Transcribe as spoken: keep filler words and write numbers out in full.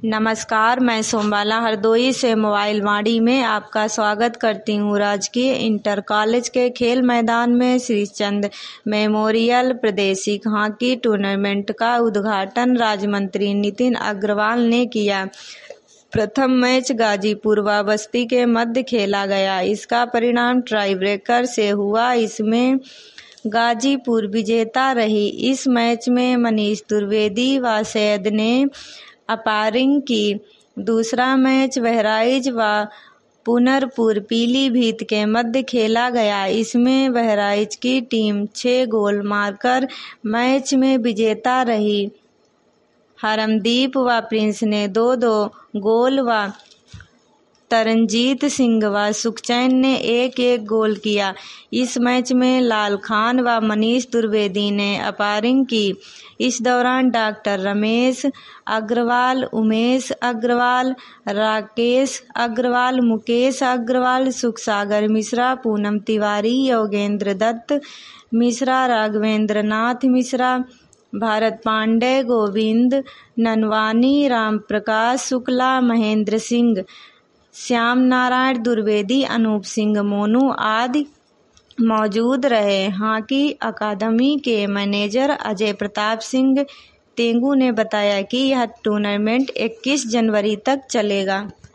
नमस्कार, मैं सोमबाला हरदोई से मोबाइल वाणी में आपका स्वागत करती हूँ। राजकीय इंटर कॉलेज के खेल मैदान में श्रीचंद मेमोरियल प्रादेशिक हॉकी टूर्नामेंट का उद्घाटन राज्य मंत्री नितिन अग्रवाल ने किया। प्रथम मैच गाजीपुर व बस्ती के मध्य खेला गया। इसका परिणाम टाई ब्रेकर से हुआ। इसमें गाजीपुर विजेता रही। इस मैच में मनीष द्विवेदी व सैयद ने अंपायरिंग की। दूसरा मैच बहराइच व पुनरपुर पीलीभीत के मध्य खेला गया। इसमें बहराइच की टीम छह गोल मारकर मैच में विजेता रही। हरमदीप व प्रिंस ने दो दो गोल व तरनजीत सिंह व सुखचैन ने एक एक गोल किया। इस मैच में लाल खान व मनीष द्विवेदी ने अंपायरिंग की। इस दौरान डॉक्टर रमेश अग्रवाल, उमेश अग्रवाल, राकेश अग्रवाल, मुकेश अग्रवाल, सुखसागर मिश्रा, पूनम तिवारी, योगेंद्र दत्त मिश्रा, राघवेंद्र नाथ मिश्रा, भारत पांडे, गोविंद ननवानी, राम प्रकाश शुक्ला, महेंद्र सिंह, श्याम नारायण द्विवेदी, अनूप सिंह मोनू आदि मौजूद रहे। हॉकी अकादमी के मैनेजर अजय प्रताप सिंह तेंगू ने बताया कि यह टूर्नामेंट इक्कीस जनवरी तक चलेगा।